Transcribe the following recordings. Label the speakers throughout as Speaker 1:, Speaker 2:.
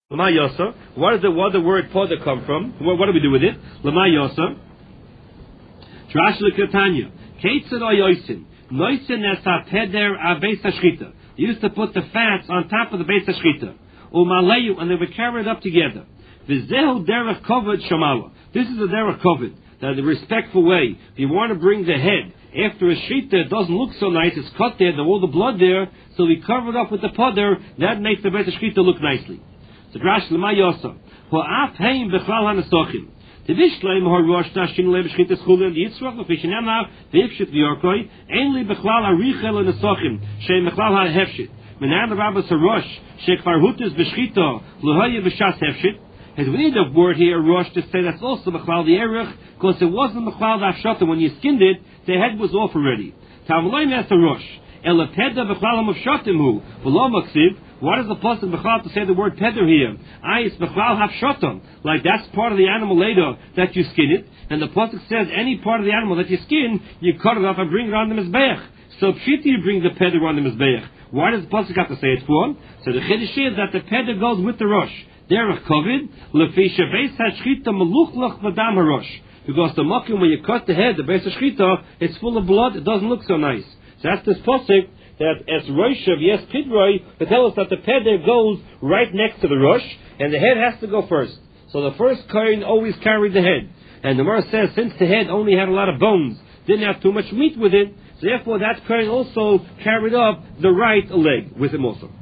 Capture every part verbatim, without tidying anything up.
Speaker 1: Lama Yosa. What is the what the word poda come from? What, what do we do with it? Lama Yosa. Trash Lekatanya. Keitzad Oyoisin. Noisin es ha-peder a-beis ha-shchita. They used to put the fats on top of the beis ha-shchita. Umaleyu, and they would carry it up together. V'zehu derech kovod shamala. This is a derech kovod. That the respectful way. If you want to bring the head after a shchita, it doesn't look so nice. It's cut there, there's all the blood there. So we cover it up with the poder. That makes the beis ha-shchita look nicely. So Drash Lema Yosa. Ho'af heim b'chlal ha'nesochim. Tivishleim ha'rosh nashin le'b'shchitas chulin yitzrach v'fishinemav v'ifshit v'yorkoi ainli b'chlal ha'richel ha'nesochim she'em b'chlal ha'hefshit. Menan rabbas ha'rosh she'kvar hutis b'shchita l'hoye b'shas hefshit. And we need a word here, rosh, to say that's also b'chlal the erech, because it wasn't b'chlal the ha'shata. When you skinned it, the head was off already. Tavloim as the rosh. Elapeda b'chlal ha'mavshatim hu v'lo maksiv. Why does the pasuk b'chlal to say the word peder here? Ayis b'chlal hafshotam. Like that's part of the animal later that you skin it. And the pasuk says any part of the animal that you skin, you cut it off and bring it on the mizbeach. So pshita you bring the peder on the mizbeach. Why does the pasuk have to say it for? So the chiddush is that the peder goes with the rosh. Derech kovid lefisha beis hashchita meluchlach v'dam harosh. Because the makim when you cut the head, the beis hashchita, it's full of blood. It doesn't look so nice. So that's this pasuk. That as Rosh of Yes Pidroi, they tell us that the peder goes right next to the Rosh, and the head has to go first. So the first kohen always carried the head. And the Gemara says, since the head only had a lot of bones, didn't have too much meat with it, so therefore that kohen also carried up the right leg with him also.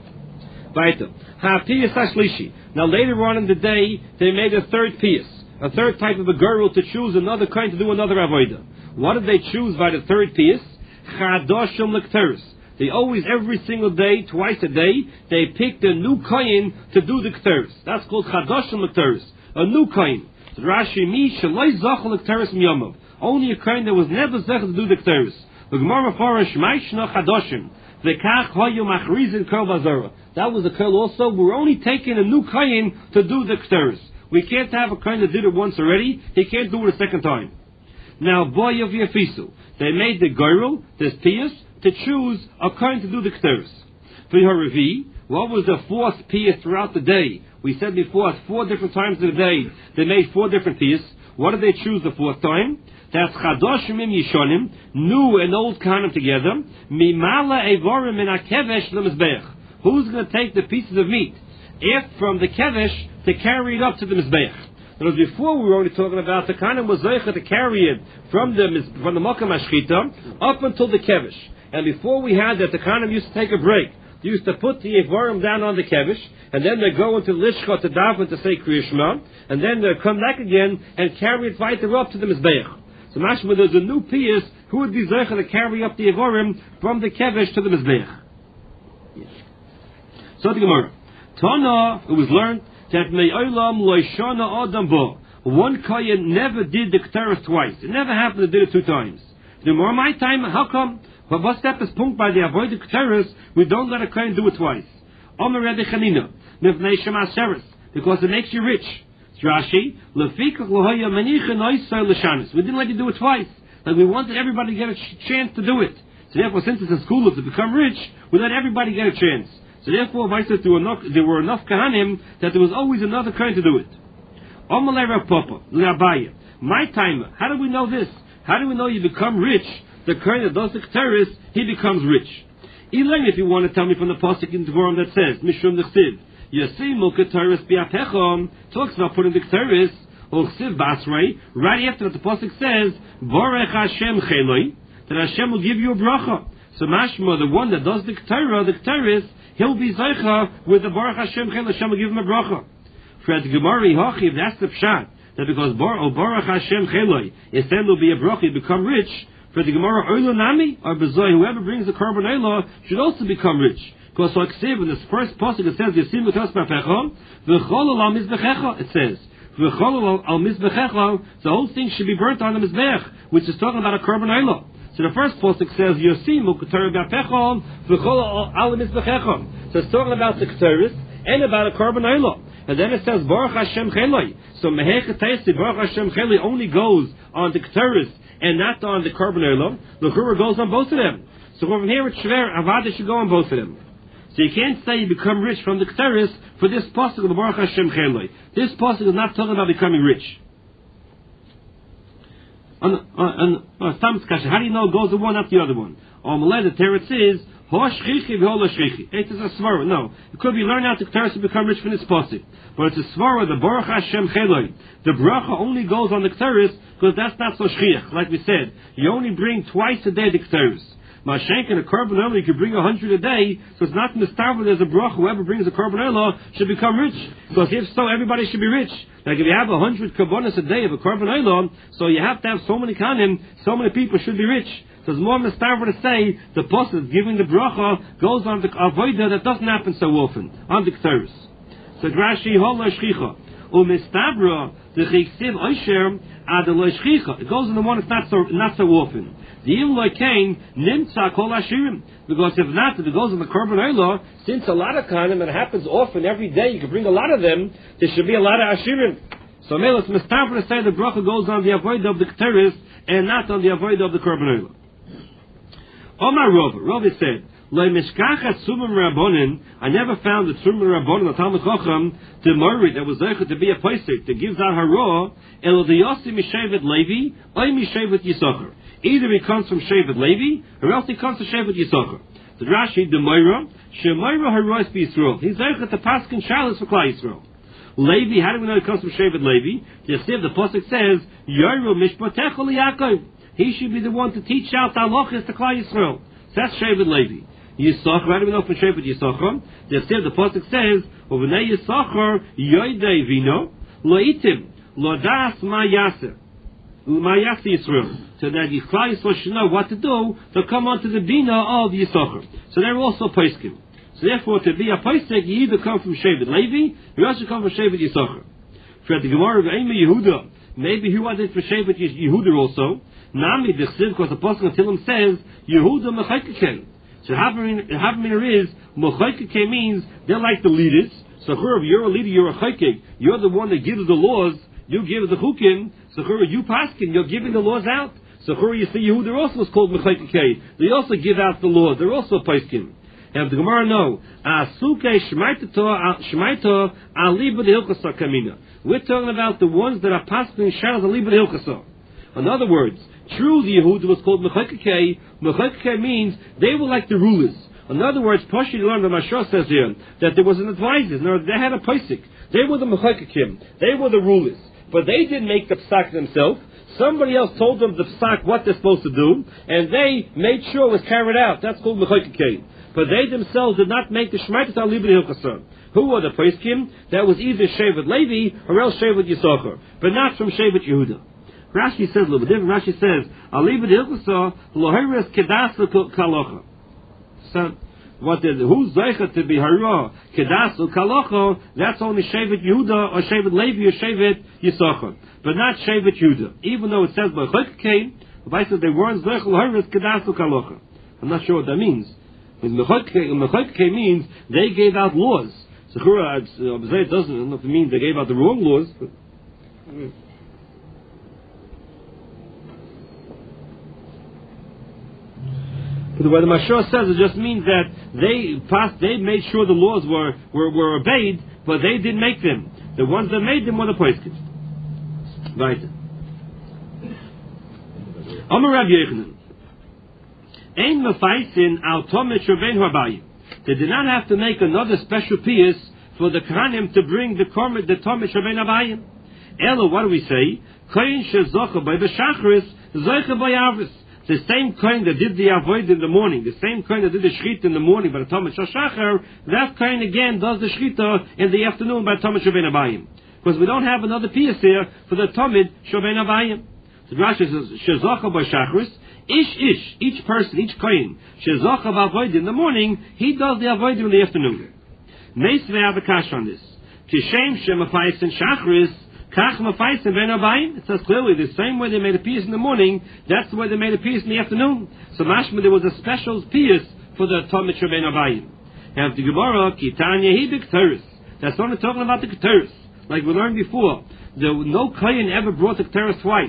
Speaker 1: Now later on in the day, they made a third piece, a third type of a girl to choose another kohen to do another avodah. What did they choose by the third piece? Chadoshim lekteris. They always, every single day, twice a day, they picked a new kohen to do the kteris. That's called chadoshim lekteris. A new kohen. Rashi mi shaloi zachal lekteris miyamav. Only a kohen that was never zechel to do the kteris. The Gemara Farash Maishna chadoshim. V'kach hoyu machrizin kol bazara. That was a kol also. We're only taking a new kohen to do the kteris. We can't have a kohen that did it once already. He can't do it a second time. Now, boy of Yafisu. They made the girl, this pious, to choose a kohen to do the kteris. For her revi, what was the fourth pious throughout the day? We said before, at four different times of the day, they made four different pious. What did they choose the fourth time? That's chadoshim im yishonim, new and old kohanim together. Mimala evorim in a kevesh lemizbeach. Who's going to take the pieces of meat? If from the kevesh to carry it up to the mizbeach. Because before we were only talking about the kohanim was zeicha to carry it from the from the makam hashchita up until the kevish. And before we had that, the kohanim used to take a break. They used to put the evarim down on the kevish, and then they go into lishcha to daven to say Kriya Shema, and then they come back again and carry it weiter up to the mizbeach. So mashma, there's a new pious who would be zeicha to carry up the evarim from the kevish to the mizbeach. Yes. So the Gemara, Tana, it was learned that me'olam loishana adam bo. One kohen never did the kteris twice. It never happened to do it two times. The more my time, how come? But what step is punked by the avoided kteris? We don't let a kohen do it twice. Omer Rebbe Chanina, mivnei shema seres, because it makes you rich. Rashi, lefikach lohoya manicha noisay l'shanis. We didn't let you do it twice. Like we wanted everybody to get a ch- chance to do it. So therefore, since it's a school to become rich, we let everybody get a chance. So therefore, there were enough, there were enough kahanim that there was always another kohen to do it. Omalei Rav Papa, L'Abaya. My time, how do we know this? How do we know you become rich? The kohen that does the kteris, he becomes rich. Even if you want to tell me from the pasuk in Devarim that says, Mishum Nechtiv, Yasimu kteris bi'atechom, talks about putting the kteris, or Chsiv Basrei, right after that the pasuk says, Borech Hashem Cheloi, that Hashem will give you a bracha. So mashma, the one that does the kteris, the kteris, he'll be zeicha with the Baruch Hashem Chel Hashem will give him a bracha. For the Gemara Hachiv, that's the pshat. That because Bar, Baruch Hashem Cheloi, if then will be a bracha, you become rich. For the Gemara Oilo Nami, or Bezoi, whoever brings the Korban Oilo should also become rich. Because like say in this first pasuk it says Yasim Utas Bafecha, V'chol al Mizbechecha. It says V'chol al Mizbechecha. The whole thing should be burnt on the Mizbech, which is talking about a Korban Oilo. So the first pasuk says Yosimu K'Torah B'Apechon V'Chol Al Mizbechechon. So it's talking about the K'Toris and about a Korban Oilo. And then it says Baruch Hashem Cheloi. So Mehech Testi Baruch Hashem Cheloi only goes on the K'Toris and not on the Korban Oilo. The Churah goes on both of them. So from here it's Shver Avada should go on both of them. So you can't say you become rich from the Ketores for this pasuk of the Baruch Hashem Cheloi. This pasuk is not talking about becoming rich. On, on, on, how do you know it goes to one, not the other one? On the teretz is it is a svara. No, it could be learned out the Ketores to become rich from this pasuk, but it's a svara. The Baruch Hashem Cheloi. The bracha only goes on the Ketores because that's not so shchiach. Like we said, you only bring twice a day the Ketores. Mashenk and a korban olah, you could bring a hundred a day, so it's not mistaken there's a bracha. Whoever brings a korban olah should become rich, because if so, everybody should be rich. Like if you have a hundred karbonos a day of a korban olah, so you have to have so many kanim, so many people should be rich. So it's more mistaken to say the pasuk giving the bracha goes on the avodah that doesn't happen so often on the Ketores. So Rashi hola shchicha umistabra the chiksiv oisher ad lo shchicha. It goes in the one that's not so not so often. The Imloi Kain Nimtza Kol Ashirim. Because if not, if it goes in the Korban Olah, since a lot of kanim, and it happens often every day, you can bring a lot of them, there should be a lot of Ashirim. So Melos Mustafa to say the bracha goes on the avodah of the Ketores and not on the avodah of the Korban Olah. Omar Rov, Rov said, Lo Mishkachat Sumim Rabbonin, I never found the Sumim Rabbonin, the Talmud Chacham, the Murray that was there to be a Paisik, that gives out Hara, El Diyosi Mishevet Levi, or Mishevet Yisachar. Either he comes from Shevet Levi, or else he comes from Shevet Yisachar. The Rashi, the Moira, Shemoira Harois B'Yisrael. He's there to Paskin Shalos for Klal Yisrael. Levi, how do we know he comes from Shevet Levi? The Yasiv, the Pasuk says, Yoru Mishpatecho Li'Yakov. He should be the one to teach out the halachas to Klal Yisrael. So that's Shevet Levi. Yisachar, how do we know from Shevet Yisachar? The Yasiv, the Pasuk says, Uvnei Yisachar Yoidei Vino, Lo'itim, Lodas Ma Yaseh. Ma Yaseh Yisrael. So that Klal Yisrael should know what to do to come onto the bina of Yisachar. So they're also poskim. So therefore, to be a posek, you either come from Shevet Levi, you also come from Shevet Yisachar. For the Gemara of Ema Yehuda, maybe he wanted for Shevet Yehuda also. Nami Dechsiv, because the Pasuk of Tilim says Yehuda Mechaykeken. So Havamina is Mechaykeken means they're like the leaders. So if you're a leader, you're a chaykek. You're the one that gives the laws. You give the chukim. So you paskin, you're giving the laws out. So you see Yehuda also is called Mechaykekei. They also give out the laws. They're also paiskim. And the Gemara know, Asuke Shmaito Aliba de Hilchasa Kamina. We're talking about the ones that are paskin shadows Aliba de Hilchasa. In other words, true the Yehuda was called Mechaykekei. Mechaykekei means they were like the rulers. In other words, Pashi learned, the Mashra says here, that there was an advisor. No, they had a paisik. They were the Mechaykekim. They were the rulers. But they didn't make the psak themselves. Somebody else told them the psak what they're supposed to do, and they made sure it was carried out. That's called Mechaykekei. But they themselves did not make the Shmaitat al-Libri Hilchasa. Who were the paiskim? That was either Shevet Levi or else Shevet Yisachar, but not from Shevet Yehuda. Rashi says a little bit different. Rashi says, Al-Libri Hilchasa loheres kedasa kalocha. So, what is who's zeicha to be hara kedas ukalocho? That's only Shevet Yehuda or Shevet Levi or Shevet Yisachar, but not Shevet Yehuda. Even though it says by Mechaykekei, the Bible says they weren't zeicha loheres kedas ukalocho. I'm not sure what that means. Mechaykekei means they gave out laws. So it doesn't mean they gave out the wrong laws. But, mm. The way the Mashra says, it just means that they passed, they made sure the laws were, were, were obeyed, but they didn't make them. The ones that made them were the poskim. Right. Amar Rabbi Yochanan. Ein mefaisin al tomit shurbein habayim. They did not have to make another special piece for the Kohanim to bring the korban, the tomit shurbein habayim. Elo, what do we say? Kohen shezocha by b'shachris, zocha by avris. The same kind that did the avoid in the morning, the same kind that did the shchita in the morning by the Talmud Shachar, that kind again does the shchita in the afternoon by Talmud Shurbein Habayim. Because we don't have another piece here for the Talmud Shurbein Habayim. So Rashi says, Shezocha by Shachris, ish ish, each person, each kohen, Shezocha avoid in the morning, he does the avoid in the afternoon. Meisvei have a kash on this. Kishem shemafais in Shachris, it says clearly the same way they made a piece in the morning, that's the way they made a piece in the afternoon. So mashma there was a special piece for the Talmud Shurbein Habayim. And the Gemara Kitanya he b'Kteris. That's only talking about the Kteris, like we learned before. The, no kohen ever brought the Kteris twice.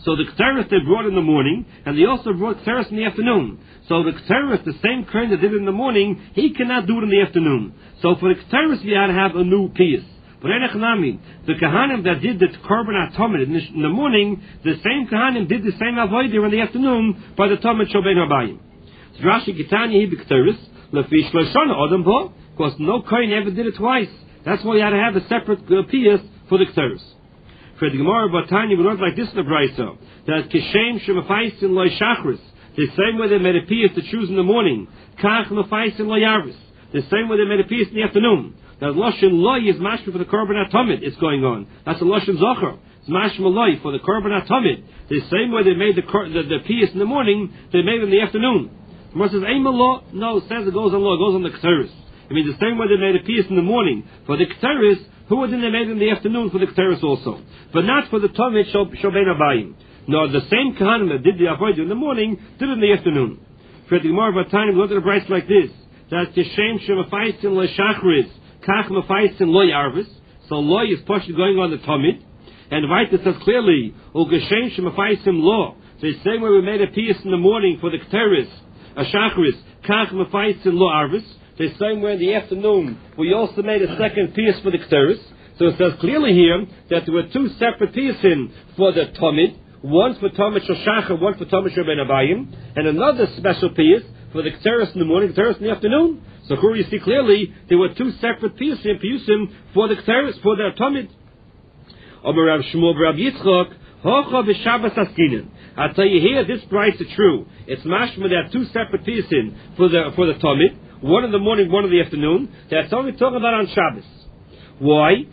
Speaker 1: So the Ketores they brought in the morning, and they also brought Ketores in the afternoon. So the Ketores, the same Kohen that did it in the morning, he cannot do it in the afternoon. So for the Ketores, we had to have a new piece. But the Kohanim that did the Korban HaTomid in the morning, the same Kohanim did the same Avodah in the afternoon by the Tomid Shel Bein Habayim. So Rashi Gitanya he b'Ketoros lefi shloshana adam bo, because no Kohen ever did it twice. That's why you had to have a separate uh, piece for the Ketores. For the Gemara Batanya, we learned like this in the Brayso, that Kishem Shemafaisin Loi Shachris, the same way they made a piece to choose in the morning, Kach Mafaisin Loi Yaris, the same way they made a piece in the afternoon. Now Loshin Loi is mashma for the Korban HaTomid, it's going on. That's a Loshin Zocher. It's mashma Loi for the Korban HaTomid. The same way they made the, the, the piece in the morning, they made it in the afternoon. Gemara says, Eima Law, no, it says it goes on Law, it goes on the Ketores. I mean, the same way they made a piece in the morning for the Ketores, who did they made it in the afternoon for the Ketores also? But not for the Tomid Shel Bein Habayim. No, the same Kohanim that did the Avodah in the morning, did it in the afternoon. For the Gemara Batanya, we look at the Brayso like this, that Kishem Shemafaisin Lo Shachris, Kach Mafaisin Lo Yarvis. So Lo is partially going on the Tomid. And right, it says clearly, O Kishem Shemafaisim Lo. So the same way we made a piece in the morning for the Ketores, a Shachris, Kach Mafaisin Lo Arvis. The same way in the afternoon, we also made a second piece for the Ketores. So it says clearly here that there were two separate pieces for the Tomid. One for Tomid Shel Shachar, one for Tomid Shel Bein Habayim, and another special piece for the Ketores in the morning, Ketores in the afternoon. So here you see clearly there were two separate pieces for the Ketores, for the Tomid. Omer Rav Shmuel Rav Yitzchok, Hocha b'Shabbos Askinen. I'll tell you here, this price is true. It's mashma that two separate pieces for the for the Tomid. One in the morning, one in the afternoon. That's only talking about on Shabbos. Why?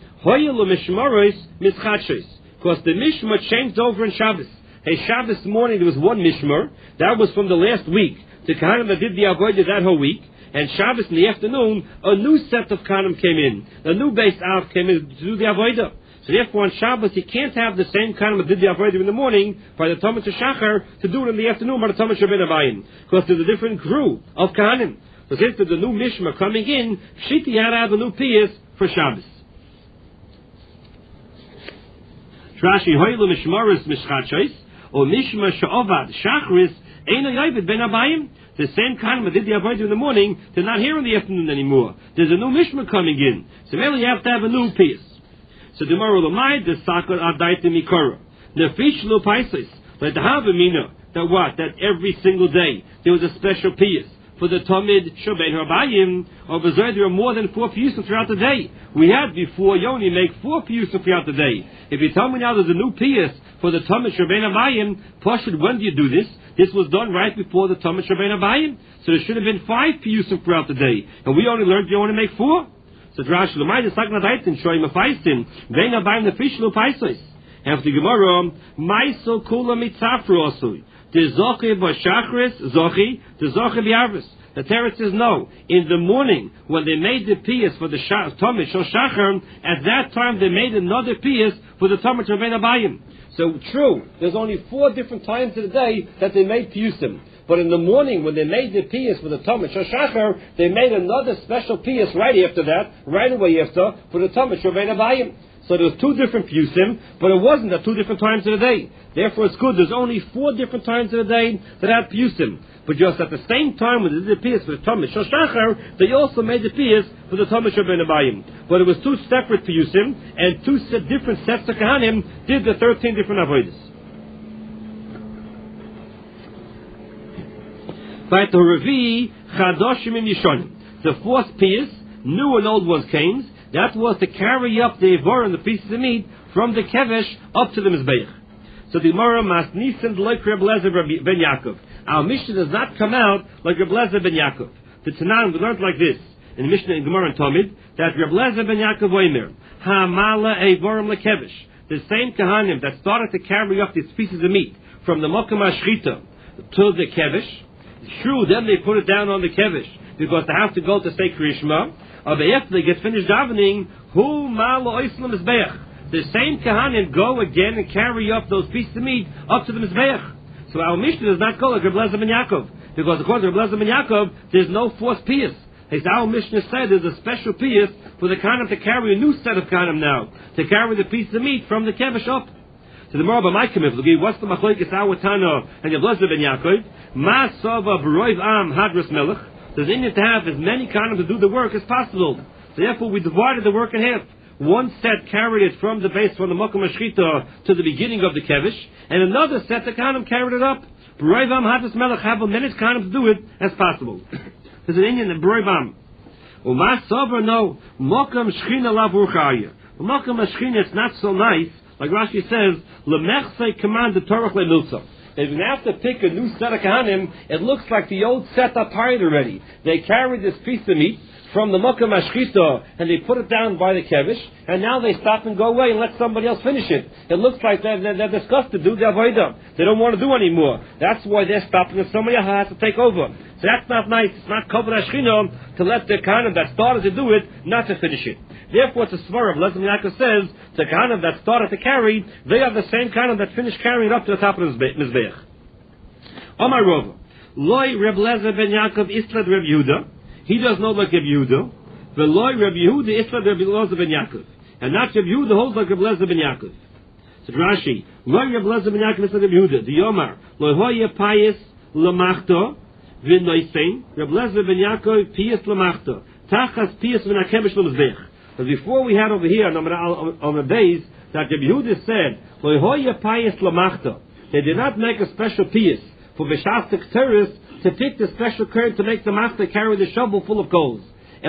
Speaker 1: Because the Mishmar changed over in Shabbos. Hey, Shabbos morning there was one Mishmar. That was from the last week. The Kohanim that did the Avodah that whole week. And Shabbos in the afternoon, a new set of Kohanim came in. A new base Av came in to do the Avodah. So therefore on Shabbos you can't have the same Kohanim that did the Avodah in the morning by the Tomid Shel Shachar to do it in the afternoon by the Tomid Shel Bein Habayim. Because there's a different crew of Kohanim. So since there's a new Mishmar coming in, Shiti had to have a new piece for Shabbos. Rashi Hoylu Mishmaris Mishchachos or Mishmar She'ovad Shachris Eino Yovid Ben Habayim. The same kind of did the Avodah in the morning, they're not here in the afternoon anymore. There's a new Mishmar coming in, so really you have to have a new piece. So the Gemara Lamai the Sakar Adaita Mikora Nefish Lu Paisis like the Havamina that what that every single day there was a special piece. For the Tomid Shel Bein Habayim, or Bezor, there are more than four piyusim throughout the day. We had before you only make four piyusim throughout the day. If you tell me now there's a new piyus for the Tomid Shel Bein Habayim, Pashut, when do you do this? This was done right before the Tomid Shel Bein Habayim, so there should have been five piyusim throughout the day, and we only learned you only make four. So Drash Lamai the Sagnadaitin Shoyim Afaistin Bein Habayim the Fishlu Paisos. After the Gemara, Maisel Kula Mitzafru Osui. The Zochi b'Shachris, Zochi, the Zochi b'Arvis. The Torah says no. In the morning, when they made the piece for the Tomid Shel Shachar, at that time they made another piece for the Tomid Shel Bein Habayim. So true, there's only four different times of the day that they made piyusim. But in the morning, when they made the piece for the Tomid Shel Shachar, they made another special piece right after that, right away after, for the Tomid Shel Bein Habayim. So there was two different piyusim, but it wasn't at two different times of the day. Therefore it's good. There's only four different times of the day that had piyusim. But just at the same time when they did the piece for the Tomid Shel Shachar, they also made the piece for the Tomid Shel Bein Habayim. But it was two separate piyusim, and two set, different sets of Kohanim did the thirteen different avodas. The fourth piece, new and old ones came. That was to carry up the Ivar and the pieces of meat from the Kevesh up to the Mizbeach. So the Gemara Masnisin like Reb Lezer ben Yaakov. Our Mishnah does not come out like Reb Lezer ben Yaakov. The Tanan we learned like this in the Mishnah in Gemara and Talmud that Reb Lezer ben Yaakov Omer Hamala Eivarim leKevesh. The same Kohanim that started to carry up these pieces of meat from the Mokum HaShchita to the Kevesh. True, then they put it down on the Kevesh because they have to go to say Krishma. But after they get finished davening, who Mala Oislam Mizbeach. The same Kohanim go again and carry up those pieces of meat up to the Mizbeach. So our Mishnah does not go like Reb Lezer ben Yaakov, because according to Reb Lezer ben Yaakov, there's no fourth piece. As our Mishnah said, there's a special piece for the Kohanim to carry a new set of Kohanim now, to carry the piece of meat from the Kevesh up. So the Gemara by Maikim, what's the machlokes Awatana and Reb Eliezer ben Yaakov? Ma sava b'roiv am hadras melech. There's in it to have as many kanim to do the work as possible. So therefore, we divided the work in half. One set carried it from the base, from the Mokum Ashchita to the beginning of the Kevish, and another set, the kanim carried it up. B'roiv am hadras melech have as many kanim to do it as possible. There's an Indian in b'roiv am. Uma sava no Mokum Shchina lavur chaya. Mokum Ashchina, it's not so nice. Like Rashi says, Lemechse command the Torah le'milsa. If you have to pick a new set of kahanim, it looks like the old set are tired already. They carried this piece of meat from the Mokum Ashchita and they put it down by the Kevish, and now they stop and go away and let somebody else finish it. It looks like they're, they're, they're disgusted to do the avodah. They don't want to do anymore. That's why they're stopping and somebody has to take over. So that's not nice. It's not covered Ashchina to let the kahanim that started to do it not to finish it. Therefore, it's a svar of Eliezer ben Yaakov says the kahanim that started to carry, they are the same kahanim that finished carrying it up to the top of the mizbeach. Omar Rova, loy Reb Eliezer ben Yaakov islad Reb Yehuda. He does not like Reb Yehuda. The loy Reb Yehuda islad Reb Eliezer ben Yaakov, and not Reb Yehuda holds like Reb Eliezer ben Yaakov. So Rashi, loy Reb Eliezer ben Yaakov islad Reb Yehuda. The Yomar loy hoye payis lamachto v'noisein Reb Eliezer ben Yaakov piyas lamachto tachas piyas v'nakebesh l'mizbeach. But before we had over here on the, on the days that Reb Yehuda said, they did not make a special piece for B'shas terrorists to pick the special current to make the master carry the shovel full of coals. They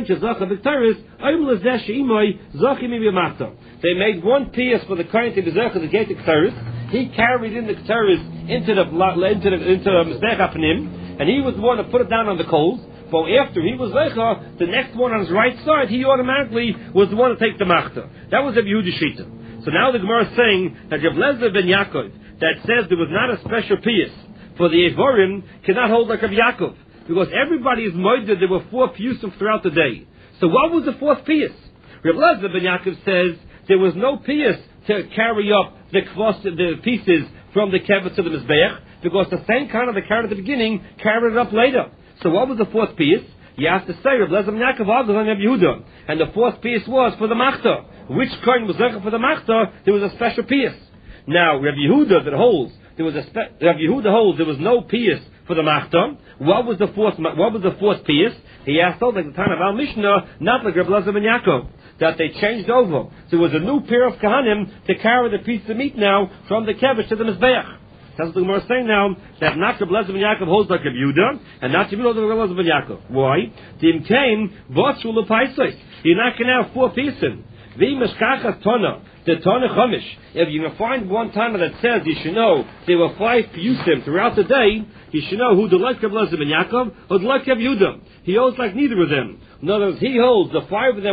Speaker 1: made one piece for the current to be zechah to get the terrorists. He carried in the terrorists into the into the into the mizbech apanim, and he was the one to put it down on the coals. But after he was Lecha, the next one on his right side, he automatically was the one to take the Machta. That was a Yehuda Shita. So now the Gemara is saying that Reb Eliezer ben Yaakov, that says there was not a special piece for the Evorim, cannot hold like Reb Yaakov. Because everybody is moided, there were four piyusim throughout the day. So what was the fourth piece? Reb Eliezer ben Yaakov says there was no piece to carry up the kvos, the pieces from the kever to the Mizbeach, because the same kind of the carried at the beginning carried it up later. So what was the fourth piece? You have to say Reb Eliezer ben Yaakov argues on Reb Yehuda, and the fourth piece was for the Machta. Which coin was there for the Machta? There was a special piece. Now Reb Yehuda that holds there was a spe- Reb Yehuda holds there was no piece for the Machta. What was the fourth? What was the fourth piece? He asked told like the time of Al Mishnah, not like Reb Eliezer ben Yaakov, that they changed over. So there was a new pair of kahanim to carry the piece of meat now from the kevish to the mizbeach. That's what the Gemara is saying now, that not Reb Eliezer ben Yaakov holds like Reb Yehuda, and not Reb Yehuda holds like Reb Eliezer ben Yaakov. Why? Dim came, v'atzu l'paisais. You're not going to have four pieces. V'imeshkachas tona, the tona chomish. If you can find one time that says, you should know, there were five piyusim throughout the day, you should know who the like Reb Eliezer ben Yaakov, or the like Reb Yehuda. He holds like neither of them. In other words, he holds the five of them